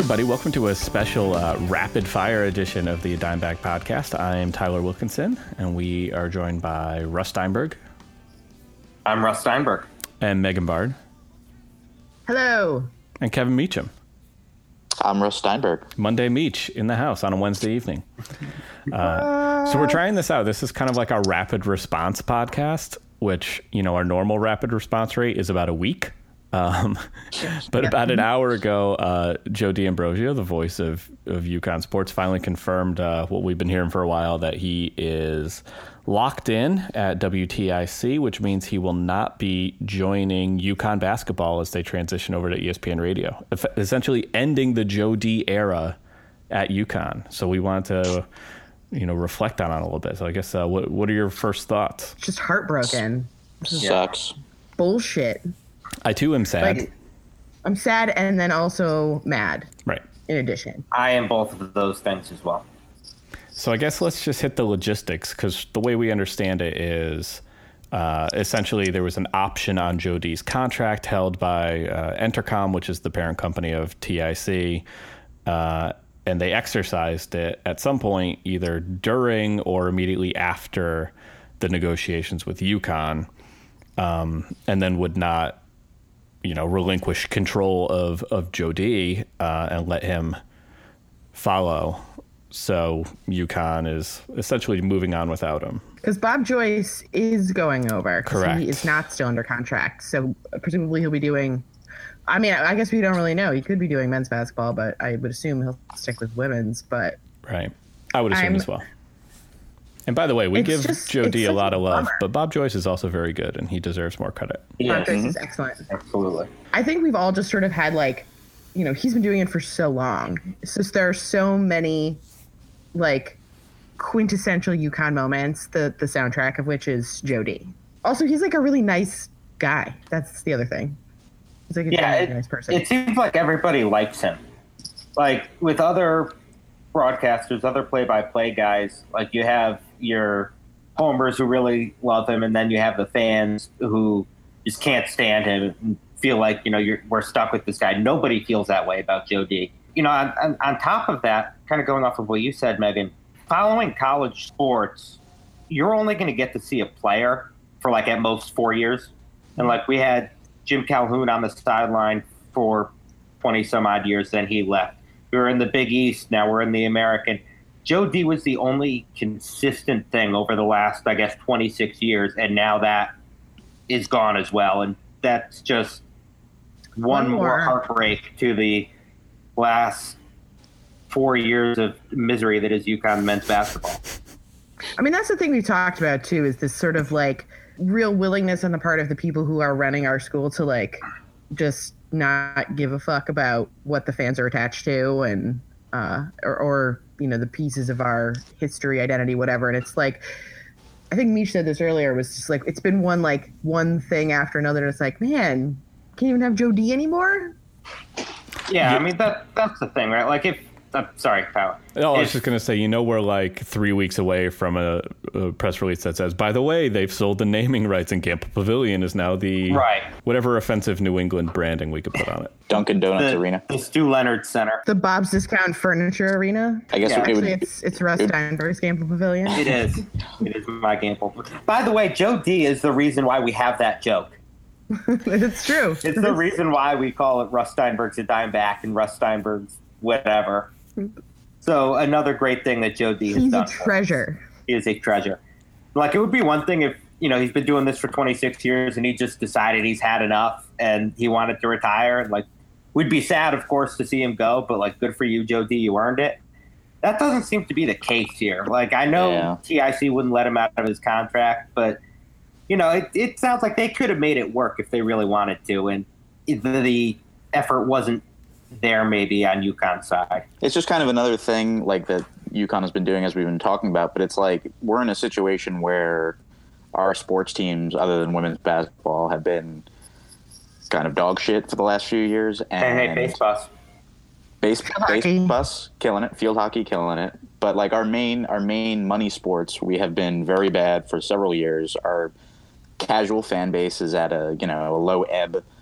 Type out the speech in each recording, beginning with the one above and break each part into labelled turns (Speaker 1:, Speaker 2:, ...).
Speaker 1: everybody. Welcome to a special rapid fire edition of the Dimeback Podcast. I am Tyler Wilkinson, and we are joined by Russ Steinberg.
Speaker 2: I'm Russ Steinberg.
Speaker 1: And Megan Bard.
Speaker 3: Hello.
Speaker 1: And Kevin Meacham.
Speaker 4: I'm Russ Steinberg.
Speaker 1: Monday Meach in the house on a Wednesday evening. So we're trying this out. This is kind of like our rapid response podcast, which, you know, our normal rapid response rate is about a week. But about an hour ago, Joe D'Ambrosio, the voice of UConn Sports, finally confirmed what we've been hearing for a while, that he is locked in at WTIC, which means he will not be joining UConn basketball as they transition over to ESPN Radio, essentially ending the Joe D era at UConn. So we wanted to, you know, reflect on it a little bit. So I guess what are your first thoughts?
Speaker 3: Just heartbroken.
Speaker 4: Sucks.
Speaker 3: Bullshit.
Speaker 1: I too am sad.
Speaker 3: Like, I'm sad and then also mad.
Speaker 1: Right.
Speaker 3: In addition.
Speaker 2: I am both of those things as well.
Speaker 1: So I guess let's just hit the logistics, because the way we understand it is essentially there was an option on Joe D's contract held by Entercom, which is the parent company of TIC, and they exercised it at some point either during or immediately after the negotiations with UConn, and then would not, you know, relinquish control of Joe D and let him follow. So UConn is essentially moving on without him.
Speaker 3: Because Bob Joyce is going over.
Speaker 1: Correct.
Speaker 3: He is not still under contract. So presumably he'll be doing, I mean, I guess we don't really know. He could be doing men's basketball, but I would assume he'll stick with women's. But
Speaker 1: right. I would assume as well. And by the way, we give Joe D a lot of love, but Bob Joyce is also very good, and he deserves more credit.
Speaker 3: Bob Joyce is excellent.
Speaker 2: Absolutely.
Speaker 3: I think we've all just sort of had, like, you know, he's been doing it for so long. It's just there are so many, like, quintessential UConn moments, the soundtrack of which is Joe D. Also, he's like a really nice guy. That's the other thing. He's like a genuinely nice person.
Speaker 2: It seems like everybody likes him. Like with other broadcasters, other play-by-play guys, like you have your homers who really love him, and then you have the fans who just can't stand him and feel like, you know, we're stuck with this guy. Nobody feels that way about Joe D. You know, on top of that, kind of going off of what you said, Megan, following college sports, you're only going to get to see a player for like at most 4 years. And like we had Jim Calhoun on the sideline for 20 some odd years, then he left. We were in the Big East, now we're in the American. Joe D was the only consistent thing over the last, I guess, 26 years, and now that is gone as well. And that's just one more heartbreak to the last 4 years of misery that is UConn men's basketball.
Speaker 3: I mean, that's the thing we talked about, too, is this sort of, like, real willingness on the part of the people who are running our school to, like, just not give a fuck about what the fans are attached to and or you know, the pieces of our history, identity, whatever. And it's like, I think Mish said this earlier, was just like, it's been one thing after another. And it's like, man, can't even have Joe D anymore.
Speaker 2: Yeah, I mean, that's the thing, right? Like, if sorry, Kyle.
Speaker 1: Oh, I was just going to say, you know, we're like 3 weeks away from a press release that says, by the way, they've sold the naming rights, and Gamble Pavilion is now the whatever offensive New England branding we could put on it.
Speaker 4: Dunkin' Donuts Arena.
Speaker 2: The Stu Leonard Center.
Speaker 3: The Bob's Discount Furniture Arena.
Speaker 4: I guess
Speaker 3: it's Russ Steinberg's Gamble Pavilion.
Speaker 2: It is. It is my Gamble. By the way, Joe D is the reason why we have that joke.
Speaker 3: It's true.
Speaker 2: It's the reason why we call it Russ Steinberg's a dime back and Russ Steinberg's whatever. So another great thing that Joe D has done.
Speaker 3: He's a treasure.
Speaker 2: He is a treasure. Like, it would be one thing if, you know, he's been doing this for 26 years and he just decided he's had enough and he wanted to retire. And, like, we'd be sad, of course, to see him go, but, like, good for you, Joe D. You earned it. That doesn't seem to be the case here. Like, I know TIC wouldn't let him out of his contract, but, you know, it sounds like they could have made it work if they really wanted to. And the effort wasn't there maybe on UConn's side.
Speaker 4: It's just kind of another thing like that UConn has been doing, as we've been talking about, but it's like we're in a situation where our sports teams, other than women's basketball, have been kind of dog shit for the last few years. And
Speaker 2: hey, base bus.
Speaker 4: Base bus, killing it. Field hockey, killing it. But like our main money sports, we have been very bad for several years. Our casual fan base is at a low ebb.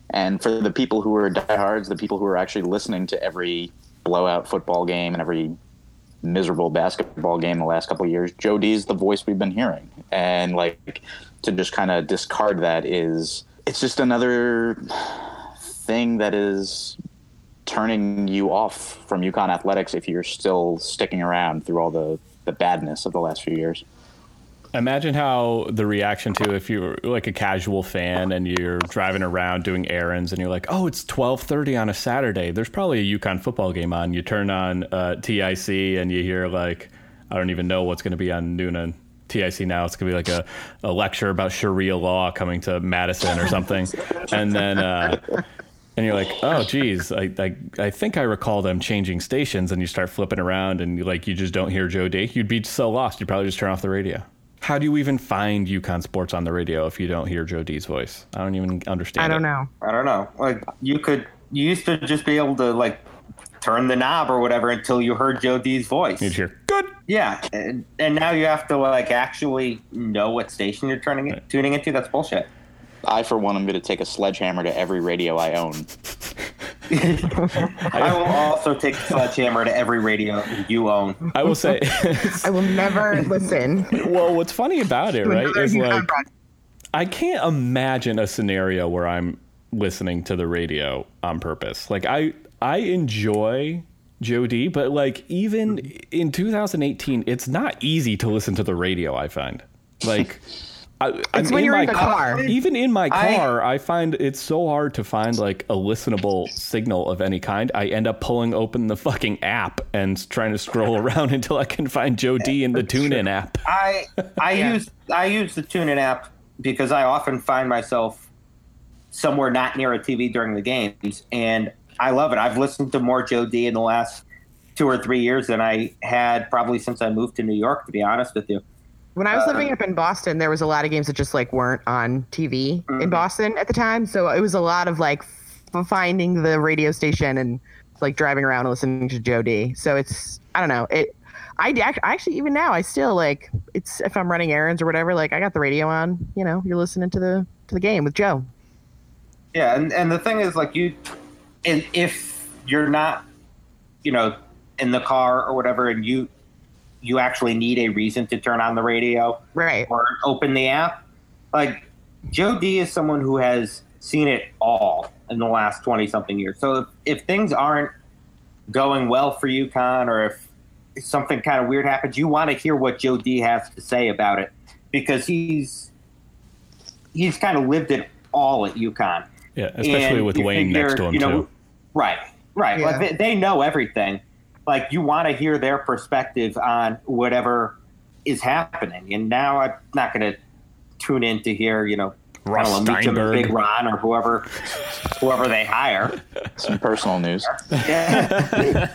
Speaker 4: And for the people who are diehards, the people who are actually listening to every blowout football game and every miserable basketball game the last couple of years, Joe D is the voice we've been hearing. And like, to just kind of discard that it's just another thing that is turning you off from UConn athletics if you're still sticking around through all the badness of the last few years.
Speaker 1: Imagine how the reaction to if you're like a casual fan and you're driving around doing errands and you're like, oh, it's 12:30 on a Saturday. There's probably a UConn football game on. You turn on TIC and you hear like, I don't even know what's going to be on noon on TIC now. It's going to be like a lecture about Sharia law coming to Madison or something. And then and you're like, oh, geez, I think I recall them changing stations, and you start flipping around and you just don't hear Joe D. You'd be so lost. You'd probably just turn off the radio. How do you even find UConn sports on the radio if you don't hear Joe D's voice? I don't even understand.
Speaker 3: I don't know.
Speaker 2: Like you used to just be able to like turn the knob or whatever until you heard Joe D's voice.
Speaker 1: You'd hear good.
Speaker 2: Yeah, and now you have to like actually know what station you're tuning into. That's bullshit.
Speaker 4: I, for one, am going to take a sledgehammer to every radio I own.
Speaker 2: I will also take a sledgehammer to every radio you own.
Speaker 1: I will say,
Speaker 3: I will never listen.
Speaker 1: Well, what's funny about it, right, is like I can't imagine a scenario where I'm listening to the radio on purpose. Like I enjoy Joe D, but like even in 2018, it's not easy to listen to the radio. I find like.
Speaker 3: It's when you're in the car.
Speaker 1: Even in my car, I find it's so hard to find like a listenable signal of any kind. I end up pulling open the fucking app and trying to scroll around until I can find Joe D in the TuneIn app.
Speaker 2: I use the TuneIn app because I often find myself somewhere not near a TV during the games, and I love it. I've listened to more Joe D in the last 2 or 3 years than I had probably since I moved to New York, to be honest with you.
Speaker 3: When I was living up in Boston, there was a lot of games that just like weren't on TV in Boston at the time. So it was a lot of like finding the radio station and like driving around and listening to Joe D. So it's, I don't know. I actually, even now, I still like, it's, if I'm running errands or whatever, like I got the radio on, you're listening to the game with Joe.
Speaker 2: Yeah. And the thing is like if you're not, in the car or whatever, and you actually need a reason to turn on the radio,
Speaker 3: right,
Speaker 2: or open the app. Like Joe D is someone who has seen it all in the last 20-something years. So if things aren't going well for UConn, or if something kind of weird happens, you want to hear what Joe D has to say about it, because he's kind of lived it all at UConn.
Speaker 1: Yeah, especially with Wayne next to him too.
Speaker 2: Right.
Speaker 3: Yeah.
Speaker 2: Like they know everything. Like you want to hear their perspective on whatever is happening. And now I'm not going to tune in to hear,
Speaker 1: Ross Steinberg,
Speaker 2: Big Ron, or whoever they hire.
Speaker 4: Some personal news.
Speaker 2: Yeah.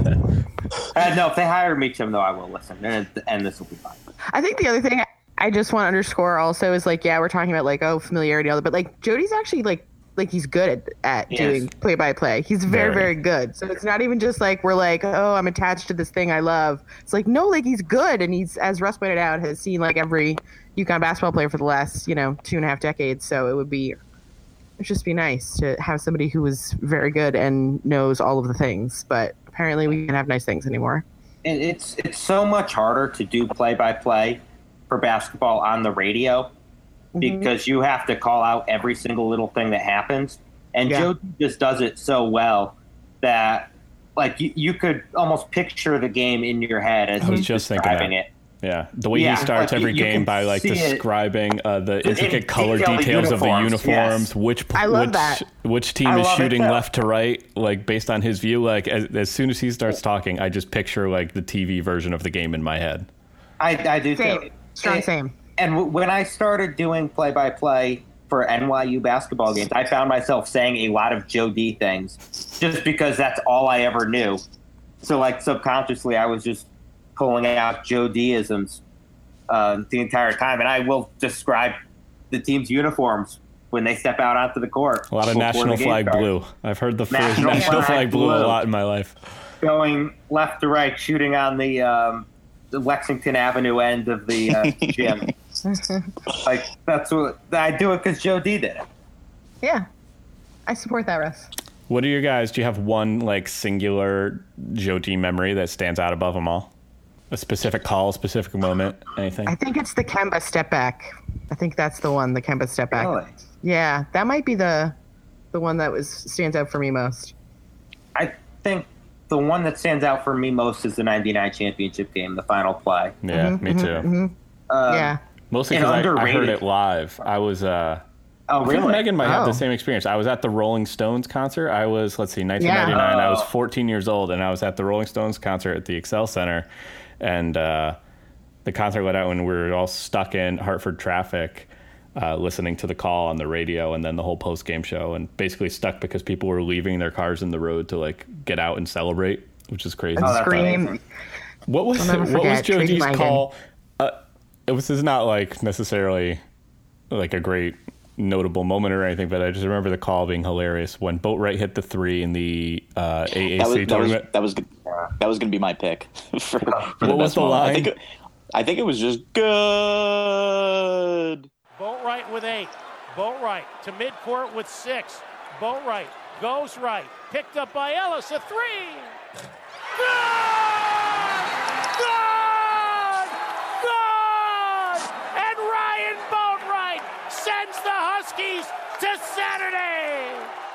Speaker 2: No, if they hire Meacham, though, I will listen, and this will be fine.
Speaker 3: I think the other thing I just want to underscore also is like, yeah, we're talking about like, familiarity, but like Jody's actually like he's good at doing play-by-play. He's very, very good. So it's not even just like we're like, oh, I'm attached to this thing I love. It's like, no, like he's good. And he's, as Russ pointed out, has seen like every UConn basketball player for the last, 2.5 decades. So it'd just be nice to have somebody who was very good and knows all of the things. But apparently we can't have nice things anymore.
Speaker 2: And it's so much harder to do play-by-play for basketball on the radio, because you have to call out every single little thing that happens. And Joe just does it so well that like you could almost picture the game in your head as he's describing it.
Speaker 1: Yeah, the way he starts every game by like describing the intricate color details of the uniforms, which team is shooting left to right, like based on his view. Like as soon as he starts talking, I just picture like the TV version of the game in my head.
Speaker 2: I do too.
Speaker 3: Same.
Speaker 2: And when I started doing play-by-play for NYU basketball games, I found myself saying a lot of Joe D things just because that's all I ever knew. So, like, subconsciously, I was just pulling out Joe D-isms the entire time. And I will describe the team's uniforms when they step out onto the court.
Speaker 1: A lot of national flag blue. I've heard the phrase national flag blue a lot in my life.
Speaker 2: Going left to right, shooting on the Lexington Avenue end of the gym. Like, that's what I do it because Joe D did it.
Speaker 3: Yeah. I support that, Russ.
Speaker 1: What are your guys? Do you have one like singular Joe D memory that stands out above them all? A specific call, a specific moment, anything?
Speaker 3: I think it's the Kemba step back. I think that's the one, the Kemba step back.
Speaker 2: Really?
Speaker 3: Yeah, that might be the one that stands out for me most.
Speaker 2: I think the one that stands out for me most is the '99 championship game, the final play.
Speaker 1: Yeah, me too.
Speaker 3: Yeah.
Speaker 1: Mostly because I heard it live. I was.
Speaker 2: Oh,
Speaker 1: I think
Speaker 2: really?
Speaker 1: Megan might have
Speaker 3: Oh.
Speaker 1: the same experience. I was at the Rolling Stones concert. I was, 1999. I was 14 years old, and I was at the Rolling Stones concert at the Excel Center, and the concert let out when we were all stuck in Hartford traffic, listening to the call on the radio, and then the whole post game show, and basically stuck because people were leaving their cars in the road to like get out and celebrate, which is crazy.
Speaker 3: And
Speaker 2: that's
Speaker 3: scream.
Speaker 2: amazing.
Speaker 1: What was
Speaker 3: I'll never
Speaker 1: what was
Speaker 3: forget,
Speaker 1: Joe
Speaker 3: Tracy
Speaker 1: D's
Speaker 3: Langan.
Speaker 1: call? This is not like necessarily like a great notable moment or anything, but I just remember the call being hilarious when Boatwright hit the three in the AAC tournament.
Speaker 4: That was going to be my pick. for
Speaker 1: What was
Speaker 4: best
Speaker 1: the
Speaker 4: moment.
Speaker 1: line?
Speaker 4: I think it was just good.
Speaker 5: Boatwright with 8. Boatwright to midcourt with 6. Boatwright goes right. Picked up by Ellis. A 3. Good! Good! Good! And Ryan Boatwright sends the Huskies to Saturday.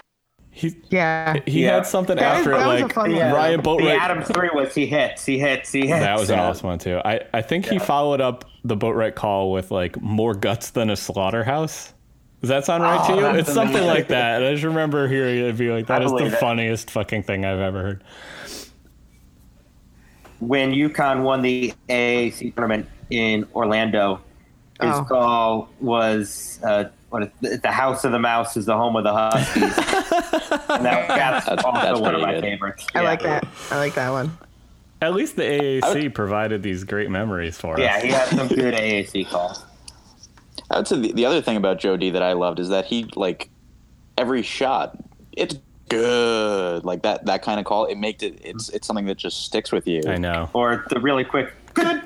Speaker 1: He had something after
Speaker 3: that
Speaker 1: it,
Speaker 3: was a
Speaker 1: like
Speaker 3: fun one.
Speaker 1: Ryan
Speaker 2: The
Speaker 1: Boatwright.
Speaker 2: Adams 3 was he hits.
Speaker 1: That was an awesome one too. I think he followed up the Boatwright call with like more guts than a slaughterhouse. Does that sound right to you?
Speaker 2: that's
Speaker 1: It's something
Speaker 2: amazing.
Speaker 1: like that. I just remember hearing it and being like, that
Speaker 2: I
Speaker 1: is the
Speaker 2: believe it.
Speaker 1: funniest fucking thing I've ever heard.
Speaker 2: When UConn won the AAC tournament in Orlando, his
Speaker 3: Oh.
Speaker 2: call was the House of the Mouse is the home of the Huskies. And that's also
Speaker 4: that's
Speaker 2: one of
Speaker 4: pretty
Speaker 2: my
Speaker 4: good.
Speaker 2: favorites.
Speaker 3: I
Speaker 2: Yeah.
Speaker 3: like that. I like that one.
Speaker 1: At least the AAC provided these great memories for us.
Speaker 2: Yeah, he had some good AAC calls.
Speaker 4: I would say the other thing about Joe D that I loved is that he, like, every shot, it's good. Like that kind of call, it's something that just sticks with you.
Speaker 1: I know.
Speaker 2: Or the really quick, good.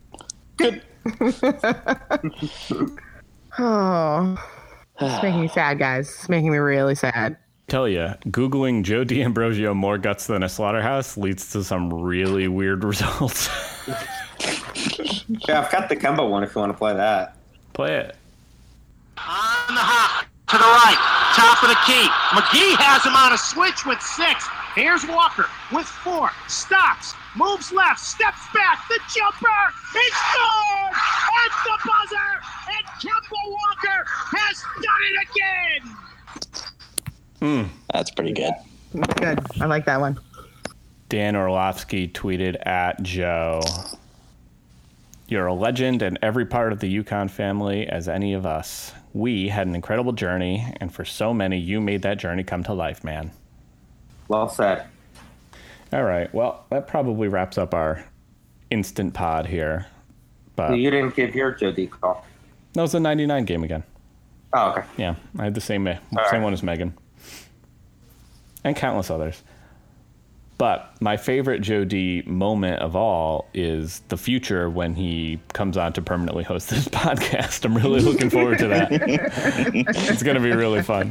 Speaker 3: Oh, it's making me sad, guys. It's making me really sad.
Speaker 1: Tell you, Googling Joe D'Ambrosio more guts than a slaughterhouse leads to some really weird results.
Speaker 2: Yeah, I've got the Kemba one if you want to play that.
Speaker 1: Play it.
Speaker 5: On the hop, to the right, top of the key. McGee has him on a switch with 6. Here's Walker with 4. Stops, moves left, steps back. The jumper, it's good! At the buzzer, and Kemba Walker has done it again!
Speaker 4: That's pretty good.
Speaker 3: Good. I like that one.
Speaker 1: Dan Orlovsky tweeted at Joe, "You're a legend in every part of the UConn family as any of us. We had an incredible journey, and for so many, you made that journey come to life, man."
Speaker 2: Well said.
Speaker 1: All right. Well, that probably wraps up our instant pod here. But
Speaker 2: You didn't give your Joe D call.
Speaker 1: that was the 99 game again.
Speaker 2: Oh, okay.
Speaker 1: Yeah, I had the same
Speaker 2: right.
Speaker 1: one as Megan. And countless others. But my favorite Joe D moment of all is the future when he comes on to permanently host this podcast. I'm really looking forward to that. It's going to be really fun.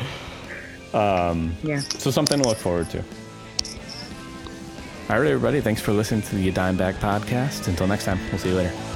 Speaker 3: Yeah.
Speaker 1: So something to look forward to. All right, everybody. Thanks for listening to the Dime Bag Podcast. Until next time, we'll see you later.